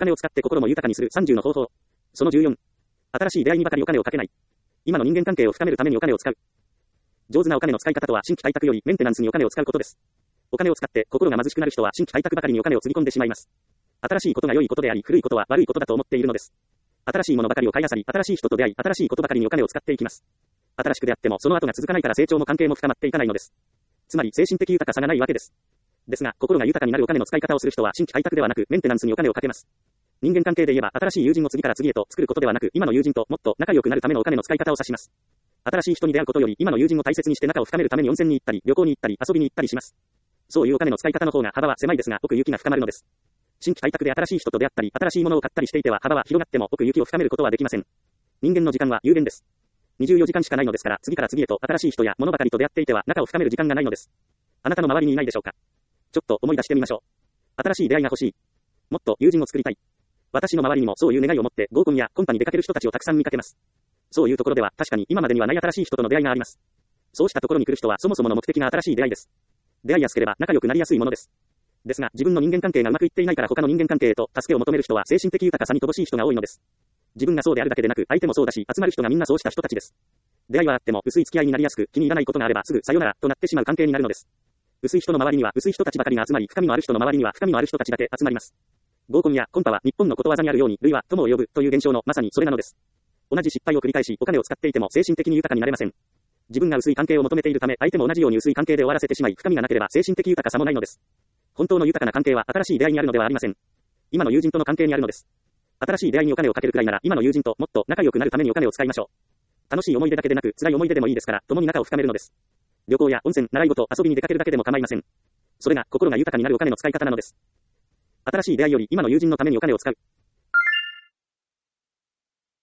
金を使って心も豊かにする30の方法。その14。新しい出会いにばかりお金をかけない。今の人間関係を深めるためにお金を使う。上手なお金の使い方とは新規開拓よりメンテナンスにお金を使うことです。お金を使って心が貧しくなる人は新規開拓ばかりにお金をつぎ込んでしまいます。新しいことが良いことであり、古いことは悪いことだと思っているのです。新しいものばかりを買い漁り、新しい人と出会い、新しいことばかりにお金を使っていきます。新しくであってもその後が続かないから成長も関係も深まっていかないのです。つまり精神的豊かさがないわけです。ですが、心が豊かになるお金の使い方をする人は新規開拓ではなくメンテナンスにお金をかけます。人間関係で言えば新しい友人を次から次へと作ることではなく、今の友人ともっと仲良くなるためのお金の使い方を指します。新しい人に出会うことより今の友人を大切にして仲を深めるために温泉に行ったり、旅行に行ったり、遊びに行ったりします。そういうお金の使い方の方が幅は狭いですが、奥行きが深まるのです。新規開拓で新しい人と出会ったり、新しいものを買ったりしていては幅は広がっても奥行きを深めることはできません。人間の時間は有限です。24時間しかないのですから、次から次へと新しい人や物ばかりと出会っていては仲を深める時間がないのです。あなたの周りにいないでしょうか。ちょっと思い出してみましょう。新しい出会いが欲しい。もっと友人を作りたい。私の周りにもそういう願いを持って合コンやコンパに出かける人たちをたくさん見かけます。そういうところでは確かに今までにはない新しい人との出会いがあります。そうしたところに来る人はそもそもの目的が新しい出会いです。出会いやすければ仲良くなりやすいものです。ですが、自分の人間関係がうまくいっていないから他の人間関係へと助けを求める人は精神的豊かさに乏しい人が多いのです。自分がそうであるだけでなく相手もそうだし、集まる人がみんなそうした人たちです。出会いはあっても薄い付き合いになりやすく、気に入らないことがあればすぐさよならとなってしまう関係になるのです。薄い人の周りには薄い人たちばかりが集まり、深みのある人の周りには深みのある人たちだけ集まります。合コンやコンパは日本のことわざにあるように、類は友を呼ぶという現象のまさにそれなのです。同じ失敗を繰り返しお金を使っていても精神的に豊かになれません。自分が薄い関係を求めているため、相手も同じように薄い関係で終わらせてしまい、深みがなければ精神的豊かさもないのです。本当の豊かな関係は新しい出会いにあるのではありません。今の友人との関係にあるのです。新しい出会いにお金をかけるくらいなら、今の友人ともっと仲良くなるためにお金を使いましょう。楽しい思い出だけでなく、辛い思い出でもいいですから、共に仲を深めるのです。旅行や温泉、習い事、遊びに出かけるだけでも構いません。それが心が豊かになるお金の使い方なのです。新しい出会いより今の友人のためにお金を使う。